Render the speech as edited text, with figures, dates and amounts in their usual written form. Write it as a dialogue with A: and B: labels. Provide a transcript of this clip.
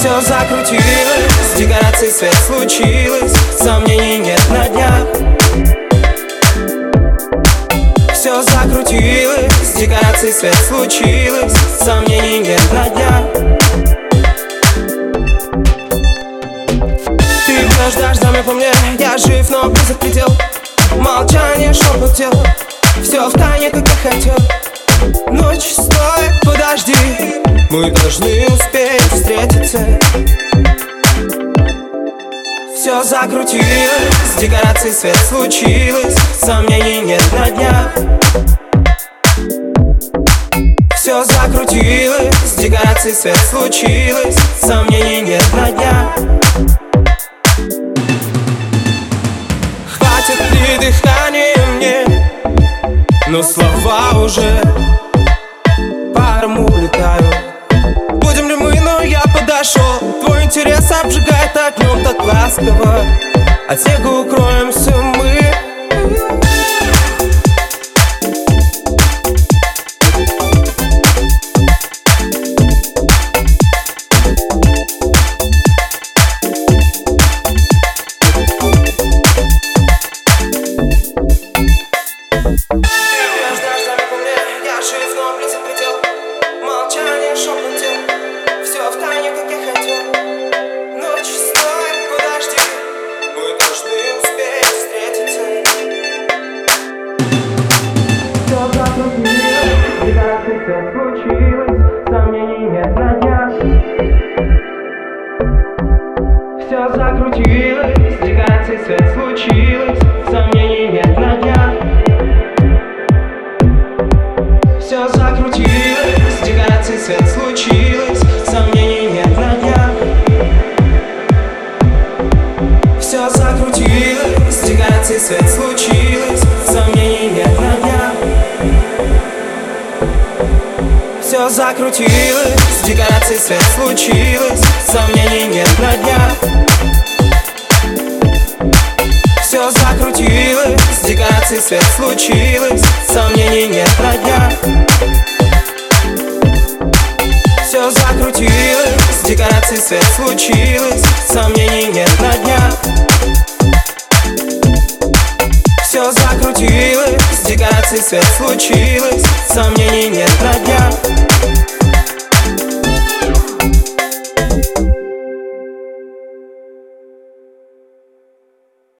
A: Все закрутилось, декораций свет случилось, сомнений нет на днях. Все закрутилось, декораций свет случилось, сомнений нет на днях. Ты бьешь дождями по мне, я жив, но близок предел. Молчание, шепот тел, все в тайне, как я хотел. Ночь, стой, подожди, мы должны успеть встретиться. Все закрутилось, декораций свет случилось, сомнений нет на днях. Все закрутилось, декораций свет случилось, сомнений нет на днях. Хватит ли дыхания мне, но слова уже паром улетают. Будем ли мы, но я подошел. Твой интерес обжигает огнем так ласково. От снега укроемся мы. Все в тайне, как я хотел. Ночь, стой, подожди, мы должны успеть встретиться. Все закрутилось, декораций свет случилось, сомнений нет на днях. Все закрутилось, декораций свет случилось, сомнений нет на днях. Все закрутилось, декораций свет случилось, сомнений нет на днях. Все закрутилось, декораций свет случилось, сомнений нет на днях. Все закрутилось, декораций свет случилось, сомнений нет на днях. Все закрутилось, декораций свет случилось, сомнений нет на днях. Все закрутилось, декораций свет случилось, сомнений нет на днях. Все закрутилось, декораций свет случилось, сомнений нет на днях.